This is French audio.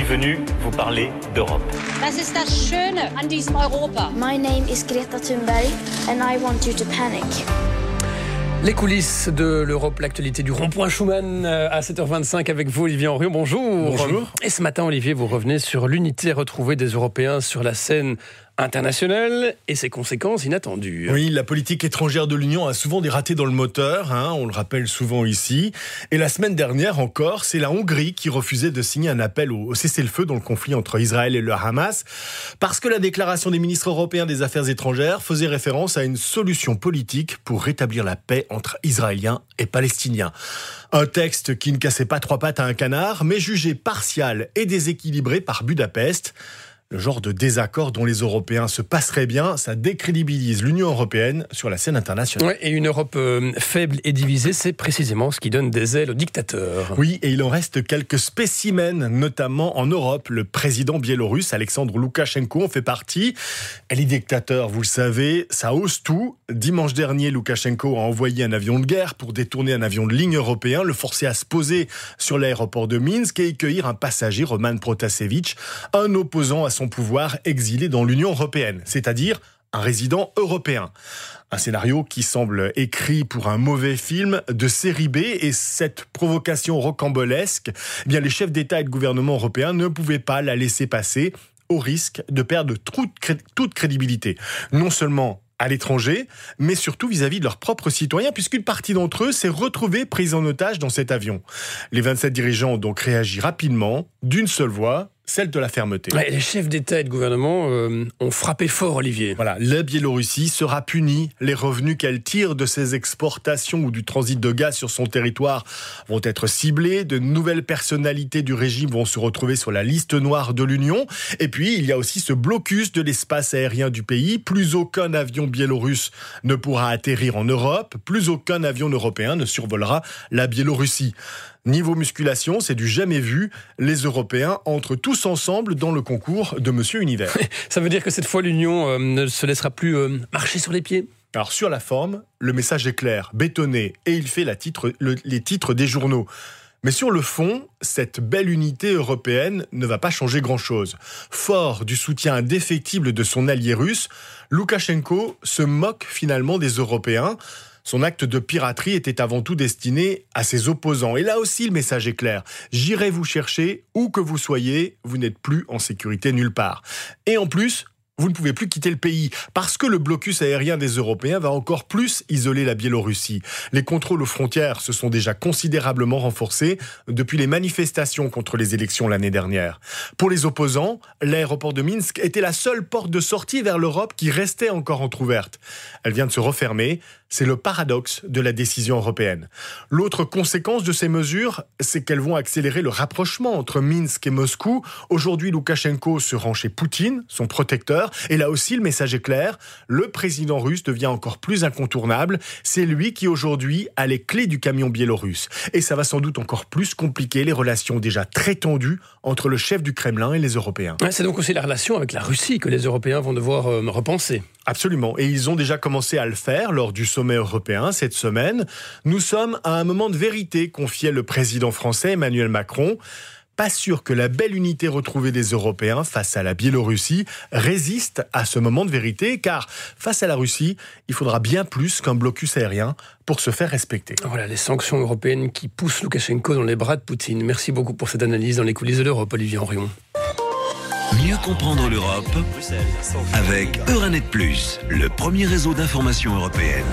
venu vous parler d'Europe. Was ist das Schöne an diesem Europa? My name is Greta Thunberg and I want you to panic. Les coulisses de l'Europe, l'actualité du rond-point Schuman à 7h25 avec vous, Olivier Henriot. Bonjour. Bonjour. Et ce matin, Olivier, vous revenez sur l'unité retrouvée des Européens sur la scène internationale et ses conséquences inattendues. Oui, la politique étrangère de l'Union a souvent des ratés dans le moteur, on le rappelle souvent ici. Et la semaine dernière encore, c'est la Hongrie qui refusait de signer un appel au cessez-le-feu dans le conflit entre Israël et le Hamas, parce que la déclaration des ministres européens des Affaires étrangères faisait référence à une solution politique pour rétablir la paix entre Israéliens et Palestiniens. Un texte qui ne cassait pas trois pattes à un canard, mais jugé partial et déséquilibré par Budapest. Le genre de désaccord dont les Européens se passeraient bien, ça décrédibilise l'Union européenne sur la scène internationale. Ouais, et une Europe faible et divisée, c'est précisément ce qui donne des ailes aux dictateurs. Oui, et il en reste quelques spécimens, notamment en Europe. Le président biélorusse, Alexandre Loukachenko, en fait partie. Et les dictateurs, vous le savez, ça ose tout. Dimanche dernier, Loukachenko a envoyé un avion de guerre pour détourner un avion de ligne européen, le forcer à se poser sur l'aéroport de Minsk et accueillir un passager, Roman Protasevich, un opposant à son pouvoir exilé dans l'Union européenne, c'est-à-dire un résident européen. Un scénario qui semble écrit pour un mauvais film de série B, et cette provocation rocambolesque, eh bien les chefs d'État et de gouvernement européens ne pouvaient pas la laisser passer au risque de perdre toute crédibilité. Non seulement à l'étranger, mais surtout vis-à-vis de leurs propres citoyens, puisqu'une partie d'entre eux s'est retrouvée prise en otage dans cet avion. Les 27 dirigeants ont donc réagi rapidement, d'une seule voix, celle de la fermeté. Ouais, les chefs d'État et de gouvernement ont frappé fort, Olivier. Voilà, la Biélorussie sera punie. Les revenus qu'elle tire de ses exportations ou du transit de gaz sur son territoire vont être ciblés. De nouvelles personnalités du régime vont se retrouver sur la liste noire de l'Union. Et puis, il y a aussi ce blocus de l'espace aérien du pays. Plus aucun avion biélorusse ne pourra atterrir en Europe. Plus aucun avion européen ne survolera la Biélorussie. Niveau musculation, c'est du jamais vu. Les Européens entrent tous ensemble dans le concours de Monsieur Univers. Ça veut dire que cette fois, l'Union ne se laissera plus marcher sur les pieds ? Alors sur la forme, le message est clair, bétonné, et il fait les titres des journaux. Mais sur le fond, cette belle unité européenne ne va pas changer grand-chose. Fort du soutien indéfectible de son allié russe, Loukachenko se moque finalement des Européens. Son acte de piraterie était avant tout destiné à ses opposants. Et là aussi, le message est clair. J'irai vous chercher, où que vous soyez, vous n'êtes plus en sécurité nulle part. Et en plus, vous ne pouvez plus quitter le pays, parce que le blocus aérien des Européens va encore plus isoler la Biélorussie. Les contrôles aux frontières se sont déjà considérablement renforcés depuis les manifestations contre les élections l'année dernière. Pour les opposants, l'aéroport de Minsk était la seule porte de sortie vers l'Europe qui restait encore entrouverte. Elle vient de se refermer. C'est le paradoxe de la décision européenne. L'autre conséquence de ces mesures, c'est qu'elles vont accélérer le rapprochement entre Minsk et Moscou. Aujourd'hui, Loukachenko se rend chez Poutine, son protecteur. Et là aussi, le message est clair. Le président russe devient encore plus incontournable. C'est lui qui, aujourd'hui, a les clés du camion biélorusse. Et ça va sans doute encore plus compliquer les relations déjà très tendues entre le chef du Kremlin et les Européens. C'est donc aussi la relation avec la Russie que les Européens vont devoir repenser. Absolument. Et ils ont déjà commencé à le faire lors du sommet européen cette semaine. Nous sommes à un moment de vérité, confiait le président français Emmanuel Macron. Pas sûr que la belle unité retrouvée des Européens face à la Biélorussie résiste à ce moment de vérité, car face à la Russie, il faudra bien plus qu'un blocus aérien pour se faire respecter. Voilà, les sanctions européennes qui poussent Loukachenko dans les bras de Poutine. Merci beaucoup pour cette analyse dans les coulisses de l'Europe, Olivier Henriot. Mieux comprendre l'Europe avec Euranet+, le premier réseau d'information européenne.